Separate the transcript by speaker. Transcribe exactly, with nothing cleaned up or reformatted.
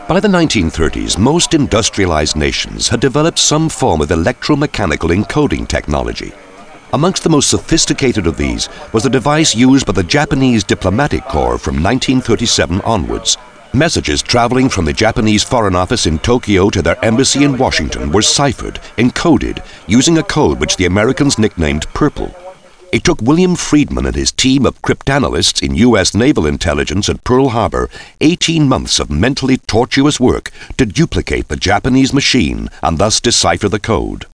Speaker 1: By the nineteen thirties, most industrialized nations had developed some form of electromechanical encoding technology. Amongst the most sophisticated of these was the device used by the Japanese Diplomatic Corps from nineteen thirty-seven onwards. Messages traveling from the Japanese Foreign Office in Tokyo to their embassy in Washington were ciphered, encoded, using a code which the Americans nicknamed Purple. It took William Friedman and his team of cryptanalysts in U S naval intelligence at Pearl Harbor eighteen months of mentally tortuous work to duplicate the Japanese machine and thus decipher the code.